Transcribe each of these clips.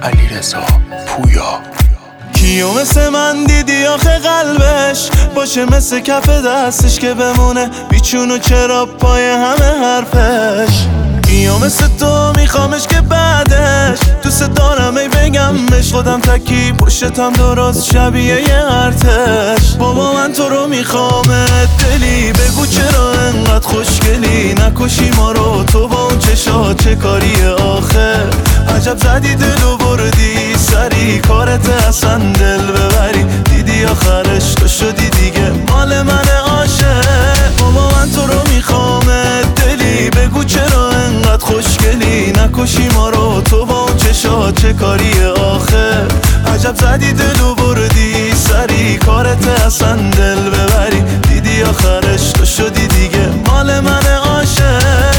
علیرضا پویا. کیو مثل من دیدی آخه قلبش باشه مثل کف دستش که بمونه بیچون و چرا پای همه حرفش. کیو مثل تو میخوامش که بعدش دوست دارم ای بگم بهش خودم تکی پشتم درست شبیه یه ارتش. بابا من تو رو میخوامت دلی بگو چرا انقدر خوشگلی نکشی ما رو تو با اون چشات چه کاریه آخه. عجب زدی دلو بردی سری کارت اصلا دل ببری دیدی آخرش تو شدی دیگه مال من عاشق. بابا من تو رو میخوامت دلی بگو چرا انقدر خوشگلی نکشی ما رو تو با اون چشات چه کاریه آخه. عجب زدی دلو بردی سری کارت اصلا دل ببری دیدی آخرش تو شدی دیگه مال من عاشق.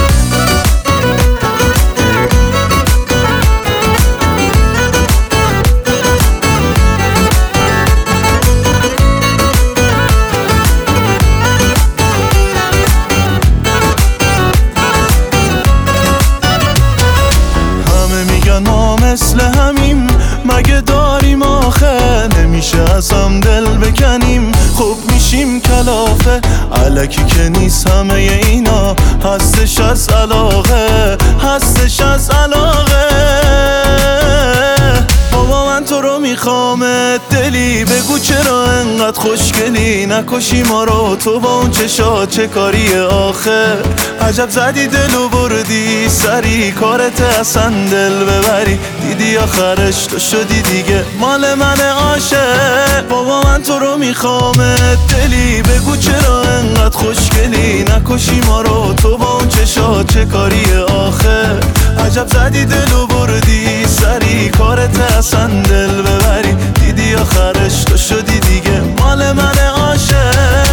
ما مثل همیم مگه داریم آخه نمیشه از هم دل بکنیم خوب میشیم کلافه الکی که نیست همه اینا هستش از علاقه هستش از علاقه. بابا من تو رو میخوامت دلی بگو چرا انقدر خوشگلی نکشی ما رو تو با اون چشات چه کاریه آخه. عجب زدی دلو بردی سری کارت اصلا دل ببری دیدی آخرش تو شدی دیگه مال من عاشق. بابا من تو رو میخوامت دلی بگو چرا انقدر خوشگلی نکشی ما رو تو با اون چشات چه کاریه آخه. عجب زدی دلو بردی سری کارت اصلا دل ببری دیدی آخرش تو شدی دیگه مال من عاشق.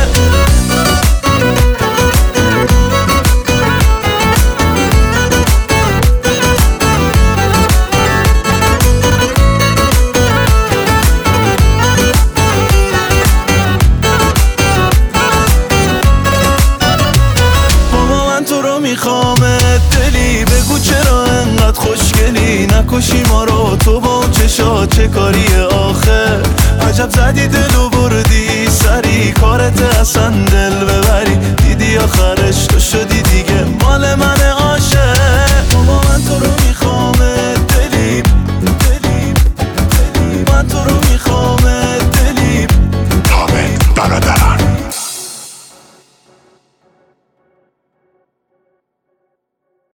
میخوامت دلی بگو چرا انقدر خوشگلی نکشی ما رو تو با اون چشات چه کاریه آخه. عجب زدی دلو بردی سری کارت اصلا دل ببری دیدی آخر